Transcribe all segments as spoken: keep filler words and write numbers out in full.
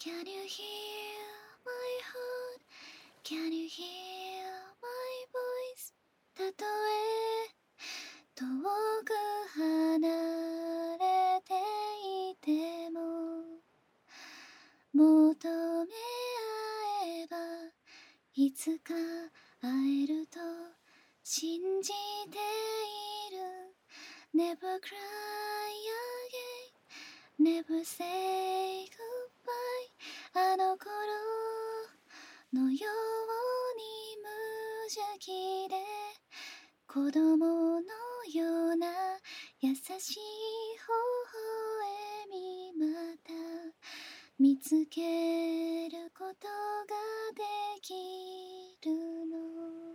Can you hear my heart? Can you hear my voice? たとえ遠く離れていても求め合えばいつか会えると信じている Never cry again Never say goodbye あの頃のように無邪気で子供のような優しい微笑みまた見つけることができるの。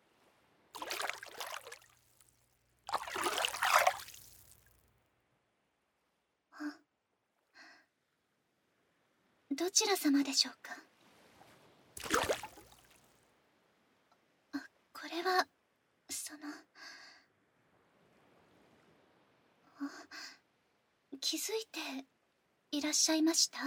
どちら様でしょうか。あ、これはそのあ気づいていらっしゃいました？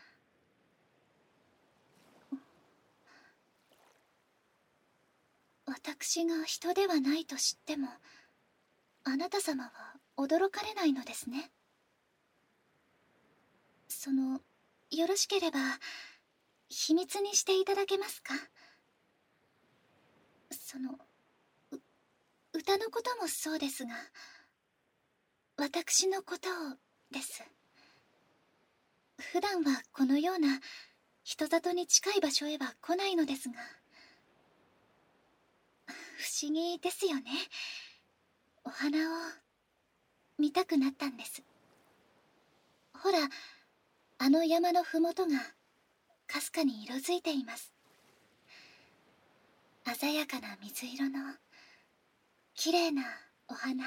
私が人ではないと知ってもあなた様は驚かれないのですね。そのよろしければ秘密にしていただけますか？そのう歌のこともそうですが私のことをです。普段はこのような人里に近い場所へは来ないのですが不思議ですよね。お花を見たくなったんです。ほらあの山のふもとがかすかに色づいています。鮮やかな水色のきれいなお花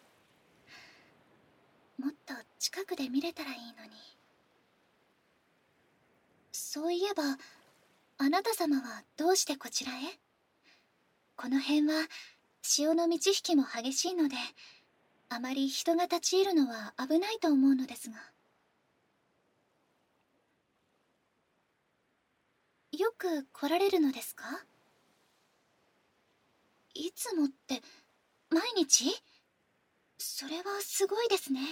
もっと近くで見れたらいいのに。そういえばあなた様はどうしてこちらへ？この辺は潮の満ち引きも激しいのであまり人が立ち入るのは危ないと思うのですが。よく来られるのですか？いつもって毎日？それはすごいですね。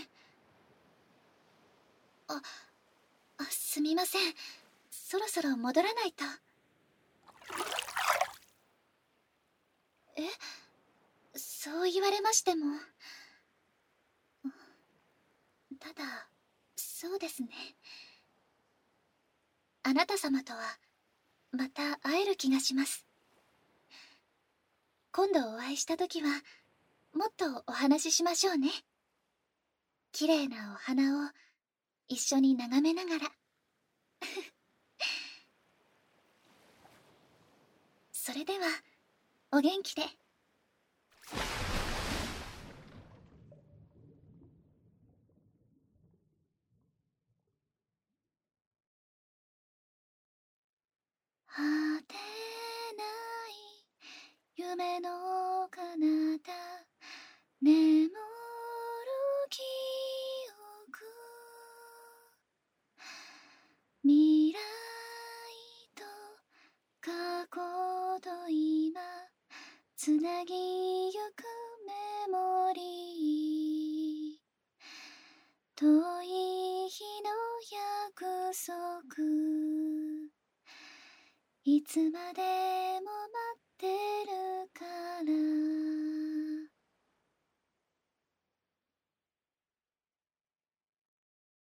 あ、あ、すみません。そろそろ戻らないと。え？そう言われましても。ただ、そうですね。あなた様とはまた会える気がします。今度お会いした時はもっとお話ししましょうね。綺麗なお花を一緒に眺めながらそれではお元気で。果てない夢の彼方眠る記憶未来と過去と今つなぎゆくメモリー遠い日の約束いつまでも待ってる